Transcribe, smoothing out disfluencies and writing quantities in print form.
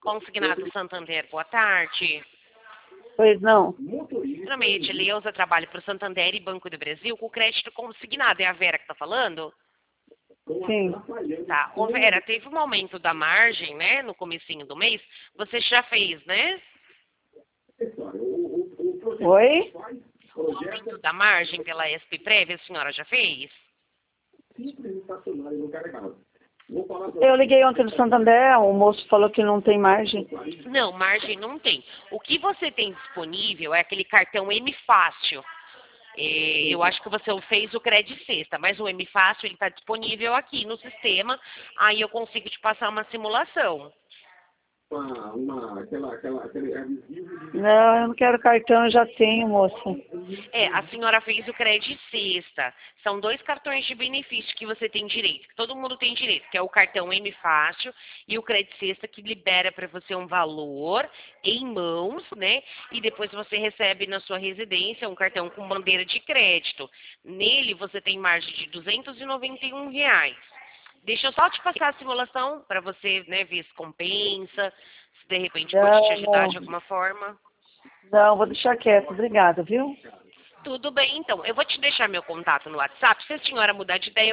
Consignado Santander, boa tarde. Pois não. Meu nome é Edileuza, trabalho para o Santander e Banco do Brasil com crédito consignado. É a Vera que está falando? Sim. Tá. Ô Vera, teve um aumento da margem, né, no comecinho do mês. Você já fez, né? Oi? O aumento da margem pela SP-Prev, a senhora já fez? Eu liguei ontem no Santander, o moço falou que não tem margem. Não, margem não tem. O que você tem disponível é aquele cartão M Fácil. Eu acho que você fez o Credit Sexta, mas o M Fácil ele está disponível aqui no sistema. Aí eu consigo te passar uma simulação. Não, eu não quero cartão, eu já tenho, moça. A senhora fez o Credit Sexta. São 2 cartões de benefício que você tem direito, que todo mundo tem direito, que é o cartão M Fácil e o Credit Sexta, que libera para você um valor em mãos, né? E depois você recebe na sua residência um cartão com bandeira de crédito. Nele você tem margem de R$ 291. Deixa eu só te passar a simulação para você, né, ver se compensa, se de repente pode te ajudar de alguma forma. Não, vou deixar quieto. Obrigada, viu? Tudo bem, então. Eu vou te deixar meu contato no WhatsApp. Se a senhora mudar de ideia,